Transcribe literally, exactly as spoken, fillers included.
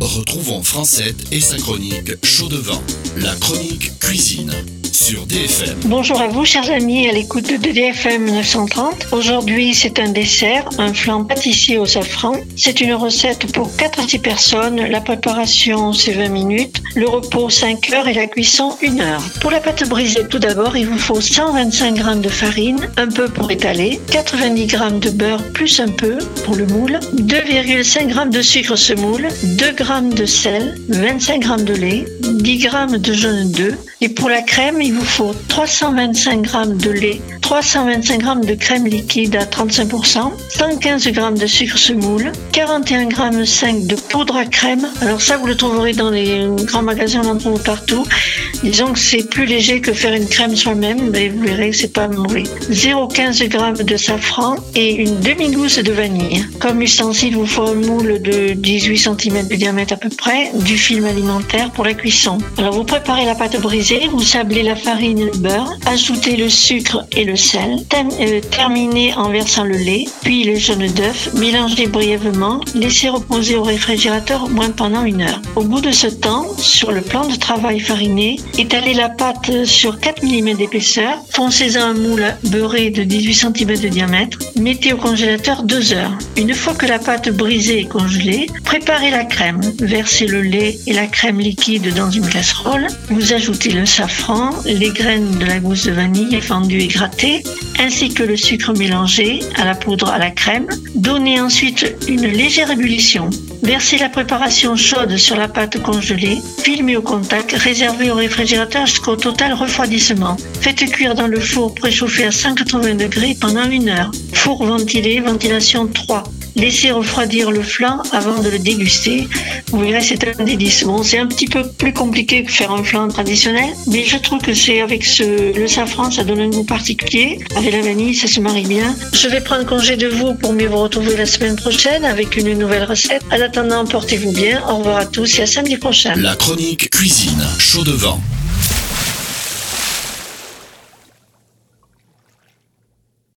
Retrouvons Francette et sa chronique Chaud devant, la chronique cuisine sur D F M. Bonjour à vous, chers amis, à l'écoute de D F M neuf cent trente. Aujourd'hui, c'est un dessert, un flan pâtissier au safran. C'est une recette pour quatre à six personnes. La préparation, c'est vingt minutes. Le repos, cinq heures et la cuisson, une heure. Pour la pâte brisée, tout d'abord, il vous faut cent vingt-cinq grammes de farine, un peu pour étaler, quatre-vingt-dix grammes de beurre plus un peu pour le moule, deux virgule cinq grammes de sucre semoule, deux grammes de sel, vingt-cinq grammes de lait, dix grammes de jaune d'œuf. Et pour la crème, il vous faut trois cent vingt-cinq grammes de lait, trois cent vingt-cinq grammes de crème liquide à trente-cinq pour cent, cent quinze grammes de sucre semoule, quarante et un virgule cinq grammes de poudre à crème. Alors ça, vous le trouverez dans les grands magasins, on en trouve partout. Disons que c'est plus léger que faire une crème soi-même, mais vous verrez que c'est pas mauvais. zéro virgule quinze grammes de safran et une demi-gousse de vanille. Comme ustensile, il vous faut un moule de dix-huit centimètres de diamètre à peu près, du film alimentaire pour la cuisson. Alors vous préparez la pâte brisée, vous sablez la farine et le beurre, ajoutez le sucre et le sel, Tem- euh, terminez en versant le lait, puis le jaune d'œuf, mélangez brièvement, laissez reposer au réfrigérateur au moins pendant une heure. Au bout de ce temps, sur le plan de travail fariné, étalez la pâte sur quatre millimètres d'épaisseur, foncez-en un moule beurré de dix-huit centimètres de diamètre, mettez au congélateur deux heures. Une fois que la pâte brisée est congelée, préparez la crème, versez le lait et la crème liquide dans une casserole, vous ajoutez le safran, les graines de la gousse de vanille fendue et grattée, ainsi que le sucre mélangé à la poudre à la crème. Donnez ensuite une légère ébullition. Versez la préparation chaude sur la pâte congelée, filmez au contact, réservez au réfrigérateur jusqu'au total refroidissement. Faites cuire dans le four préchauffé à cent quatre-vingts degrés pendant une heure. Four ventilé, ventilation trois. Laissez refroidir le flan avant de le déguster. Vous verrez, c'est un délice. Bon, c'est un petit peu plus compliqué que faire un flan traditionnel, mais je trouve que c'est avec ce, le safran, ça donne un goût particulier. Avec la vanille, ça se marie bien. Je vais prendre congé de vous pour mieux vous retrouver la semaine prochaine avec une nouvelle recette. En attendant, portez-vous bien. Au revoir à tous et à samedi prochain. La chronique cuisine Chaud devant.